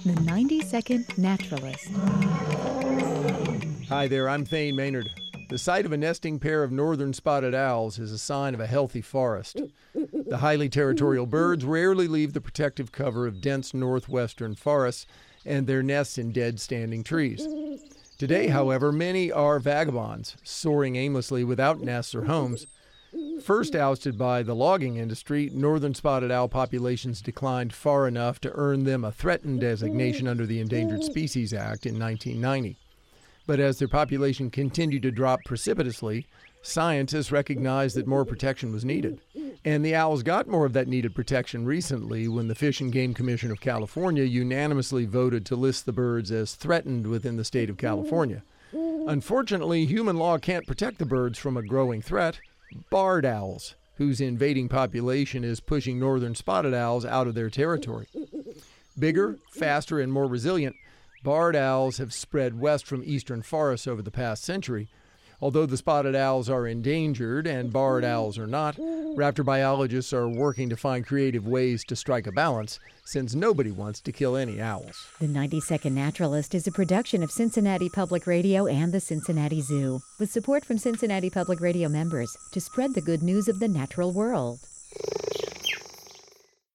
The 90-Second Naturalist. Hi there, I'm Thane Maynard. The sight of a nesting pair of northern spotted owls is a sign of a healthy forest. The highly territorial birds rarely leave the protective cover of dense northwestern forests and their nests in dead standing trees. Today, however, many are vagabonds, soaring aimlessly without nests or homes. First ousted by the logging industry, northern spotted owl populations declined far enough to earn them a threatened designation under the Endangered Species Act in 1990. But as their population continued to drop precipitously, scientists recognized that more protection was needed. And the owls got more of that needed protection recently when the Fish and Game Commission of California unanimously voted to list the birds as threatened within the state of California. Unfortunately, human law can't protect the birds from a growing threat. Barred owls, whose invading population is pushing northern spotted owls out of their territory. Bigger, faster, and more resilient, barred owls have spread west from eastern forests over the past century. Although the spotted owls are endangered and barred owls are not, raptor biologists are working to find creative ways to strike a balance, since nobody wants to kill any owls. The 90-Second Naturalist is a production of Cincinnati Public Radio and the Cincinnati Zoo, with support from Cincinnati Public Radio members to spread the good news of the natural world.